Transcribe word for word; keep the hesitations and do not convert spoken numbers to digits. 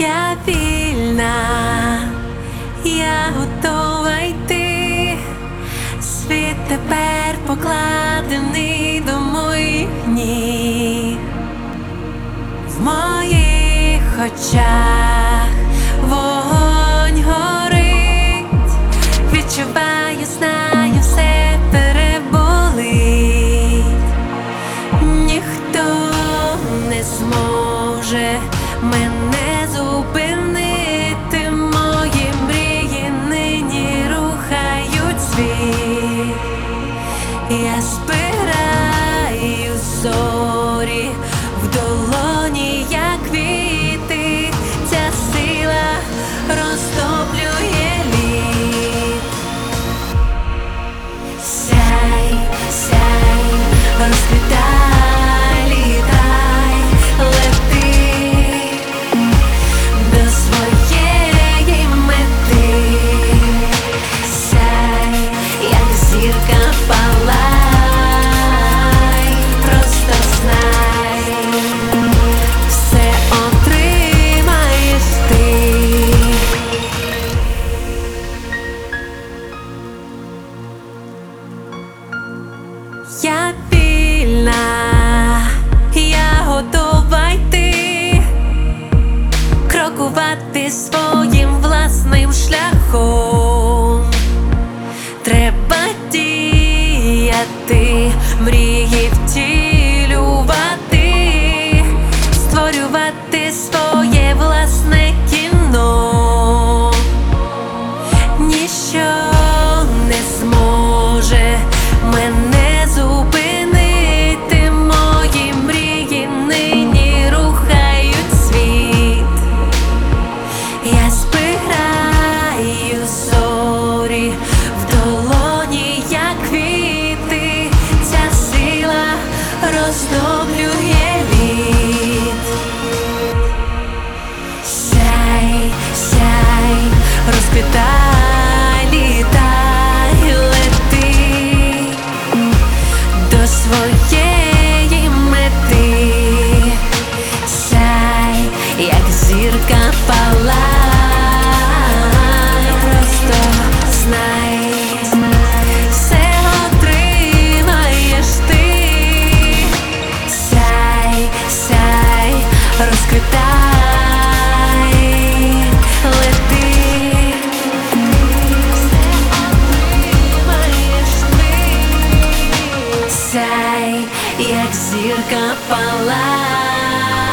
Я вільна, я готова йти. Світ тепер покладений до моїх ніг. В моїх очах вогонь горить. Відчуваю, знаю, все переболить. Ніхто не зможе мене зупинити. Мої мрії нині рухають світ. Я збираю зорі в долоні, як квіти. Ця сила розтоплює лід. Сяй, сяй, розквітай, літай, лети до своєї мети. Сяй, як зірка, палай, просто знай, все отримаєш ти. Я вільна, я готова йти, крокувати своїм власним шляхом. Треба діяти, мрії втілювати, створювати своє власне кіно. Ніщо не зможе мене зупинити. Мої мрії нині рухають світ. Я збираю зорі в долоні, як квіти. Ця сила розтоплює лід. Сяй, сяй, розквітай, літай, лети до своєї мети. Сяй, як зірка, палай, просто знай, все отримаєш ти. Сяй, сяй, розквітай, лети, все отримаєш ти. Сяй, як зірка, палай.